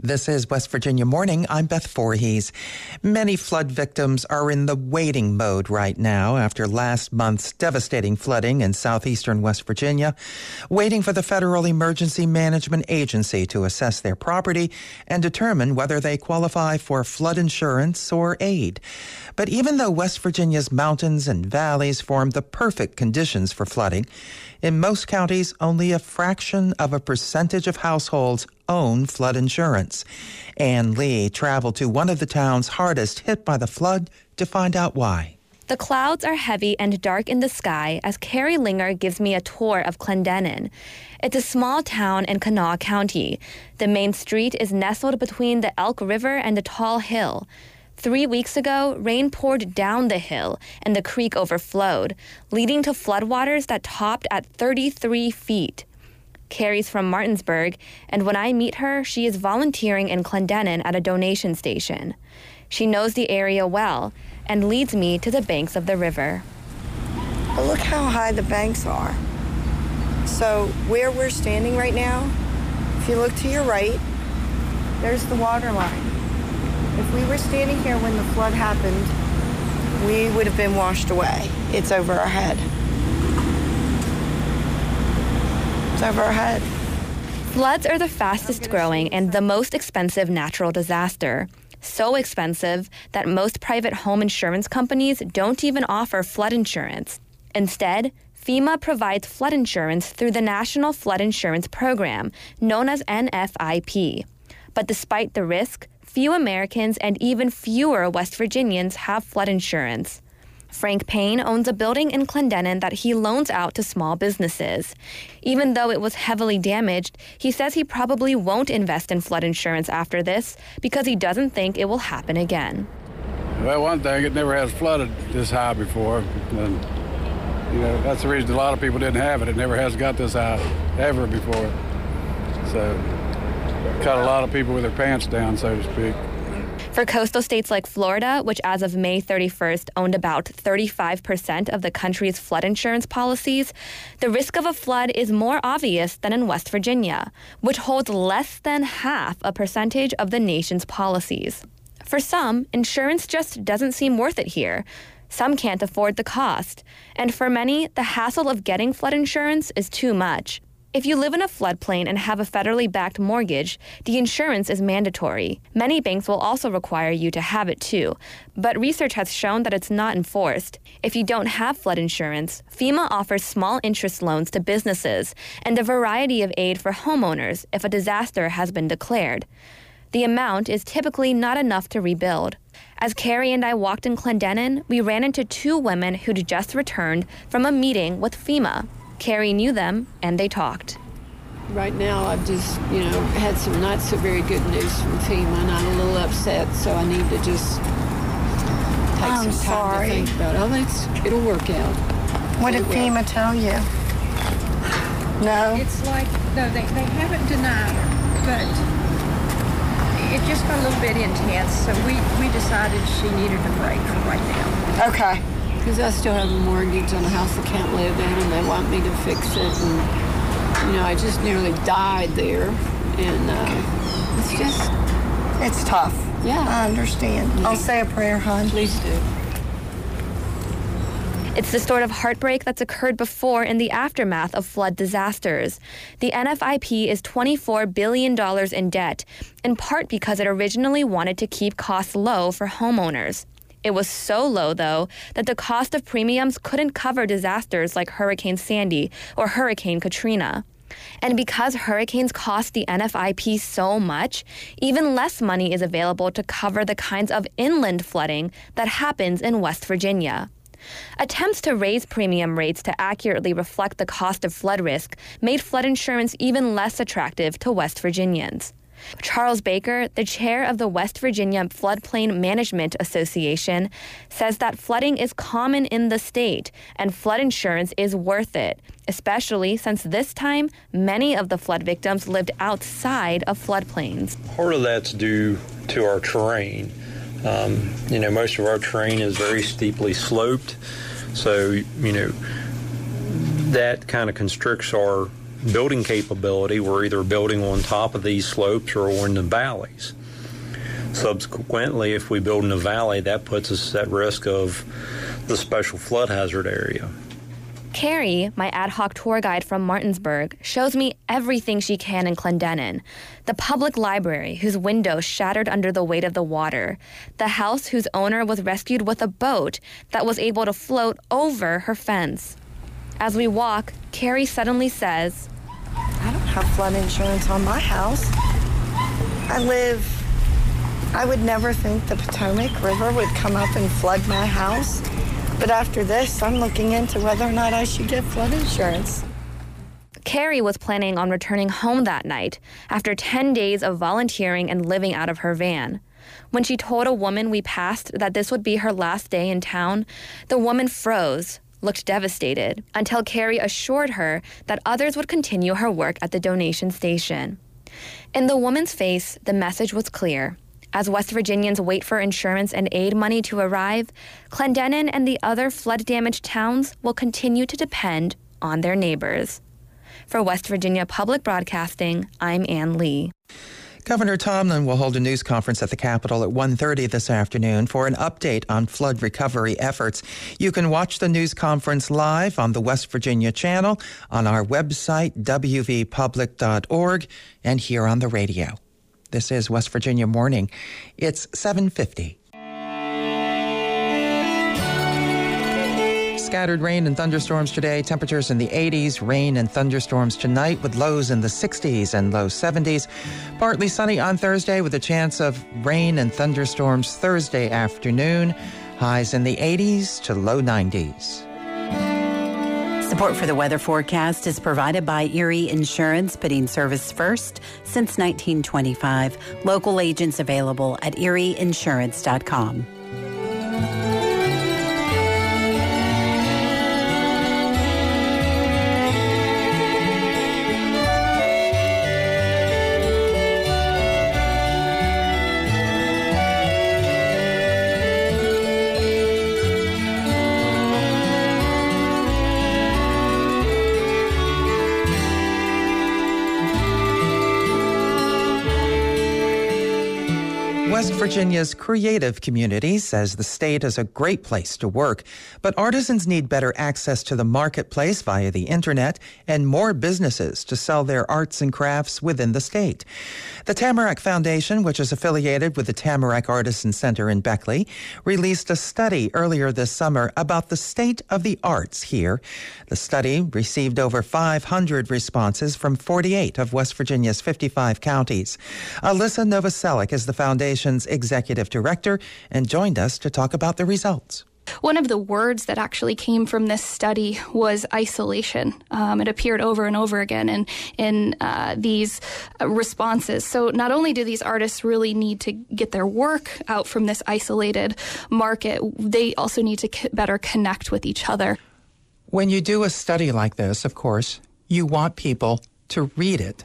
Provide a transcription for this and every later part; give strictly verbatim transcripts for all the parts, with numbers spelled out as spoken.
This is West Virginia Morning. I'm Beth Voorhees. Many flood victims are in the waiting mode right now after last month's devastating flooding in southeastern West Virginia, waiting for the Federal Emergency Management Agency to assess their property and determine whether they qualify for flood insurance or aid. But even though West Virginia's mountains and valleys form the perfect conditions for flooding, in most counties, only a fraction of a percentage of households own flood insurance. Ann Lee traveled to one of the towns hardest hit by the flood to find out why. The clouds are heavy and dark in the sky as Carrie Linger gives me a tour of Clendenin. It's a small town in Kanawha County. The main street is nestled between the Elk River and the Tall Hill. Three weeks ago, rain poured down the hill and the creek overflowed, leading to floodwaters that topped at thirty-three feet. Carrie's from Martinsburg, and when I meet her, she is volunteering in Clendenin at a donation station. She knows the area well and leads me to the banks of the river. Well, look how high the banks are. So where we're standing right now, if you look to your right, there's the water line. If we were standing here when the flood happened, we would have been washed away. It's over our head. It's over our head. Floods are the fastest growing and the most expensive natural disaster. So expensive that most private home insurance companies don't even offer flood insurance. Instead, FEMA provides flood insurance through the National Flood Insurance Program, known as N F I P. But despite the risk, few Americans and even fewer West Virginians have flood insurance. Frank Payne owns a building in Clendenin that he loans out to small businesses. Even though it was heavily damaged, he says he probably won't invest in flood insurance after this because he doesn't think it will happen again. Well, one thing, it never has flooded this high before. And, you know, that's the reason a lot of people didn't have it. It never has got this high ever before. So, caught a lot of people with their pants down, so to speak. For coastal states like Florida, which as of May thirty-first owned about thirty-five percent of the country's flood insurance policies, the risk of a flood is more obvious than in West Virginia, which holds less than half a percentage of the nation's policies. For some, insurance just doesn't seem worth it here. Some can't afford the cost. And for many, the hassle of getting flood insurance is too much. If you live in a floodplain and have a federally backed mortgage, the insurance is mandatory. Many banks will also require you to have it too, but research has shown that it's not enforced. If you don't have flood insurance, FEMA offers small interest loans to businesses and a variety of aid for homeowners if a disaster has been declared. The amount is typically not enough to rebuild. As Carrie and I walked in Clendenin, we ran into two women who'd just returned from a meeting with FEMA. Carrie knew them, and they talked. Right now, I've just, you know, had some not so very good news from FEMA, and I'm a little upset, so I need to just take I'm some time sorry. to think about it. Oh, it's, it'll work out. What did It will. FEMA tell you? No? It's like, no, they, they haven't denied her, but it just got a little bit intense, so we, we decided she needed a break for right now. Okay. Because I still have a mortgage on a house I can't live in, and they want me to fix it. And, you know, I just nearly died there. And uh, it's just... It's tough. Yeah. I understand. Yeah. I'll say a prayer, hon. Please do. It's the sort of heartbreak that's occurred before in the aftermath of flood disasters. The N F I P is twenty-four billion dollars in debt, in part because it originally wanted to keep costs low for homeowners. It was so low, though, that the cost of premiums couldn't cover disasters like Hurricane Sandy or Hurricane Katrina. And because hurricanes cost the N F I P so much, even less money is available to cover the kinds of inland flooding that happens in West Virginia. Attempts to raise premium rates to accurately reflect the cost of flood risk made flood insurance even less attractive to West Virginians. Charles Baker, the chair of the West Virginia Floodplain Management Association, says that flooding is common in the state and flood insurance is worth it, especially since this time many of the flood victims lived outside of floodplains. Part of that's due to our terrain. Um, you know, most of our terrain is very steeply sloped, so, you know, that kind of constricts our building capability, we're either building on top of these slopes or in the valleys. Subsequently, if we build in a valley, that puts us at risk of the special flood hazard area. Carrie, my ad hoc tour guide from Martinsburg, shows me everything she can in Clendenin. The public library, whose windows shattered under the weight of the water. The house whose owner was rescued with a boat that was able to float over her fence. As we walk, Carrie suddenly says, I don't have flood insurance on my house. I live, I would never think the Potomac River would come up and flood my house. But after this, I'm looking into whether or not I should get flood insurance. Carrie was planning on returning home that night after ten days of volunteering and living out of her van. When she told a woman we passed that this would be her last day in town, the woman froze, looked devastated, until Carrie assured her that others would continue her work at the donation station. In the woman's face, the message was clear. As West Virginians wait for insurance and aid money to arrive, Clendenin and the other flood-damaged towns will continue to depend on their neighbors. For West Virginia Public Broadcasting, I'm Ann Lee. Governor Tomlin will hold a news conference at the Capitol at one thirty this afternoon for an update on flood recovery efforts. You can watch the news conference live on the West Virginia channel, on our website, w v public dot org, and here on the radio. This is West Virginia Morning. It's seven fifty. Scattered rain and thunderstorms today. Temperatures in the eighties. Rain and thunderstorms tonight with lows in the sixties and low seventies. Partly sunny on Thursday with a chance of rain and thunderstorms Thursday afternoon. Highs in the eighties to low nineties. Support for the weather forecast is provided by Erie Insurance, putting service first since nineteen twenty-five. Local agents available at erie insurance dot com. West Virginia's creative community says the state is a great place to work, but artisans need better access to the marketplace via the internet and more businesses to sell their arts and crafts within the state. The Tamarack Foundation, which is affiliated with the Tamarack Artisan Center in Beckley, released a study earlier this summer about the state of the arts here. The study received over five hundred responses from forty-eight of West Virginia's fifty-five counties. Alyssa Novoselic is the foundation's executive director and joined us to talk about the results. One of the words that actually came from this study was isolation. Um, it appeared over and over again in, in uh, these uh, responses. So not only do these artists really need to get their work out from this isolated market, they also need to c- better connect with each other. When you do a study like this, of course, you want people to read it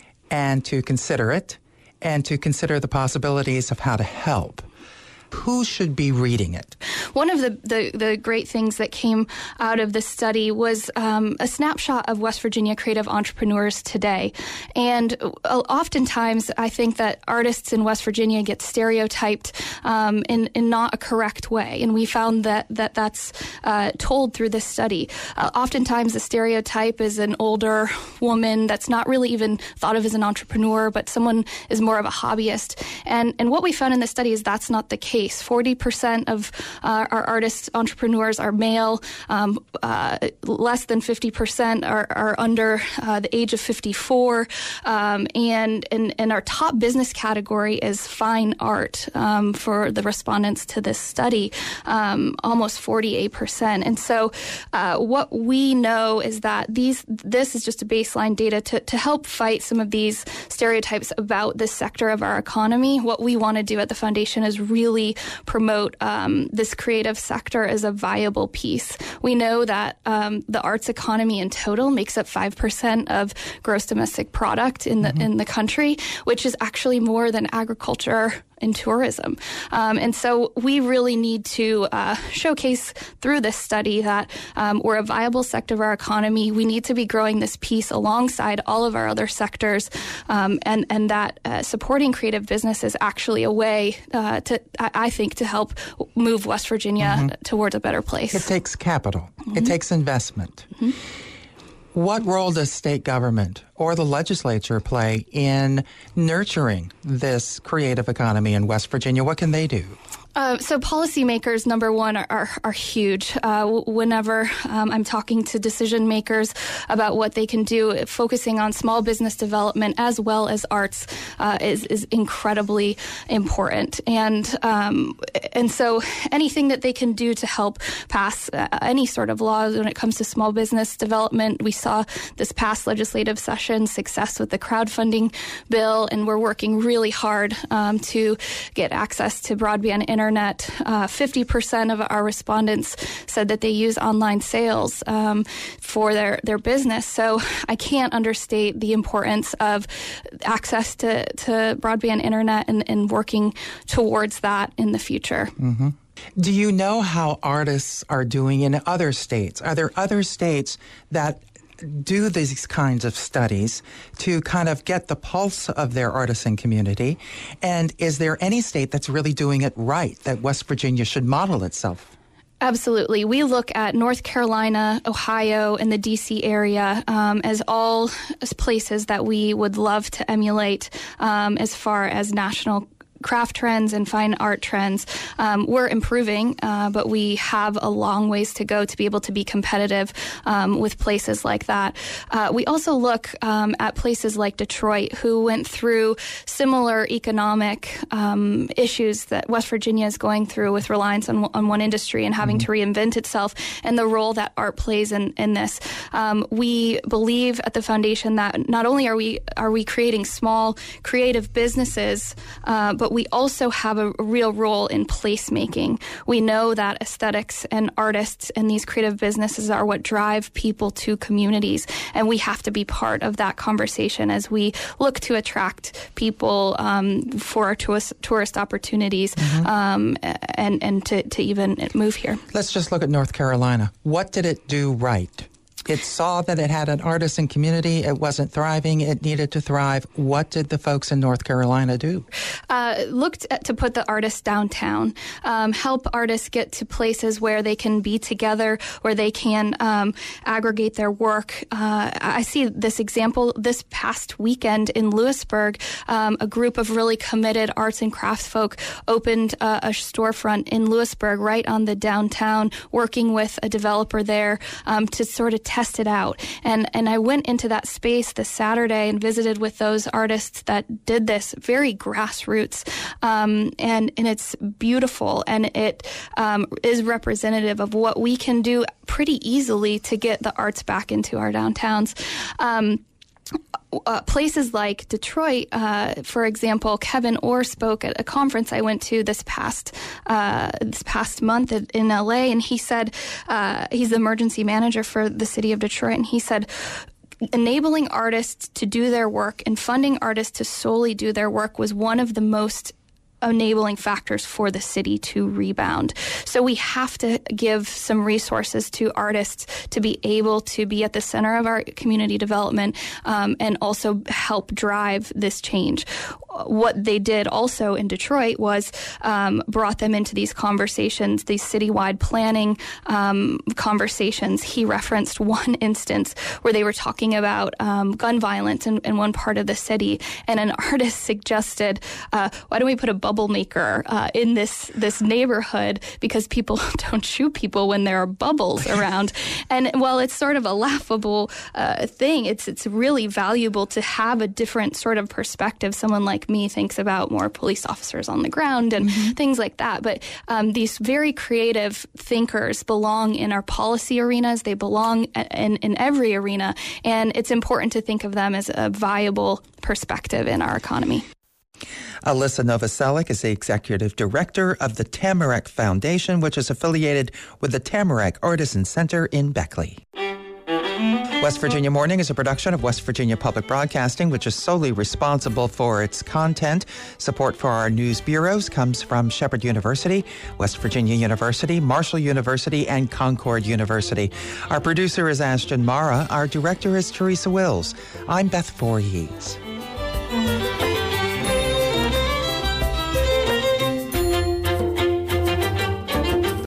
and to consider it and to consider the possibilities of how to help. Who should be reading it? One of the, the, the great things that came out of this study was um, a snapshot of West Virginia creative entrepreneurs today. And uh, oftentimes, I think that artists in West Virginia get stereotyped um, in, in not a correct way. And we found that, that that's uh, told through this study. Uh, oftentimes, the stereotype is an older woman that's not really even thought of as an entrepreneur, but someone is more of a hobbyist. And, and what we found in this study is that's not the case. forty percent of uh, our artist entrepreneurs are male. Um, uh, less than fifty percent are, are under uh, the age of fifty-four. Um, and, and, and our top business category is fine art um, for the respondents to this study, um, almost forty-eight percent. And so uh, what we know is that these this is just a baseline data to, to help fight some of these stereotypes about this sector of our economy. What we want to do at the foundation is really promote um, this creative sector as a viable piece. We know that um, the arts economy in total makes up five percent of gross domestic product in the mm-hmm. in the country, which is actually more than agriculture in tourism. Um, and so we really need to uh, showcase through this study that um, we're a viable sector of our economy. We need to be growing this piece alongside all of our other sectors, um, and, and that uh, supporting creative business is actually a way uh, to, I, I think, to help move West Virginia mm-hmm. towards a better place. It takes capital. Mm-hmm. It takes investment. Mm-hmm. What role does state government or the legislature play in nurturing this creative economy in West Virginia? What can they do? Uh, so policymakers, number one, are, are, are huge. Uh, whenever um, I'm talking to decision makers about what they can do, focusing on small business development as well as arts uh, is, is incredibly important. And um, and so anything that they can do to help pass uh, any sort of laws when it comes to small business development. We saw this past legislative session success with the crowdfunding bill, and we're working really hard um, to get access to broadband internet. Internet. Uh, fifty percent of our respondents said that they use online sales um, for their, their business. So I can't understate the importance of access to, to broadband internet and, and working towards that in the future. Mm-hmm. Do you know how artists are doing in other states? Are there other states that do these kinds of studies to kind of get the pulse of their artisan community? And is there any state that's really doing it right that West Virginia should model itself? Absolutely. We look at North Carolina, Ohio, and the D C area um, as all as places that we would love to emulate um, as far as national craft trends and fine art trends. Um, we're improving, uh, but we have a long ways to go to be able to be competitive um, with places like that. Uh, we also look um, at places like Detroit, who went through similar economic um, issues that West Virginia is going through with reliance on, on one industry and having mm-hmm. to reinvent itself, and the role that art plays in, in this. Um, we believe at the foundation that not only are we are we creating small creative businesses, uh, but But we also have a real role in placemaking. We know that aesthetics and artists and these creative businesses are what drive people to communities, and we have to be part of that conversation as we look to attract people um, for our tourist, tourist opportunities mm-hmm. um, and, and to, to even move here. Let's just look at North Carolina. What did it do right? It saw that it had an artisan community. It wasn't thriving. It needed to thrive. What did the folks in North Carolina do? Uh, looked at, to put the artists downtown, um, help artists get to places where they can be together, where they can um, aggregate their work. Uh, I see this example this past weekend in Lewisburg. Um, a group of really committed arts and crafts folk opened uh, a storefront in Lewisburg right on the downtown, working with a developer there um, to sort of test it out. And and I went into that space this Saturday and visited with those artists that did this, very grassroots. Um, and, and it's beautiful, and it um, is representative of what we can do pretty easily to get the arts back into our downtowns. Um, Uh, places like Detroit, uh, for example, Kevin Orr spoke at a conference I went to this past uh, this past month in L A, and he said uh, he's the emergency manager for the city of Detroit, and he said enabling artists to do their work and funding artists to solely do their work was one of the most enabling factors for the city to rebound. So we have to give some resources to artists to be able to be at the center of our community development um, and also help drive this change. What they did also in Detroit was um, brought them into these conversations, these citywide planning um, conversations. He referenced one instance where they were talking about um, gun violence in, in one part of the city, and an artist suggested, uh, why don't we put a bubble maker uh, in this this neighborhood, because people don't shoot people when there are bubbles around. And while it's sort of a laughable uh, thing, it's it's really valuable to have a different sort of perspective. Someone like me thinks about more police officers on the ground and mm-hmm. things like that. But um, these very creative thinkers belong in our policy arenas. They belong in, in every arena. And it's important to think of them as a viable perspective in our economy. Alyssa Novoselic is the executive director of the Tamarack Foundation, which is affiliated with the Tamarack Artisan Center in Beckley. West Virginia Morning is a production of West Virginia Public Broadcasting, which is solely responsible for its content. Support for our news bureaus comes from Shepherd University, West Virginia University, Marshall University, and Concord University. Our producer is Ashton Mara. Our director is Teresa Wills. I'm Beth Voorhees.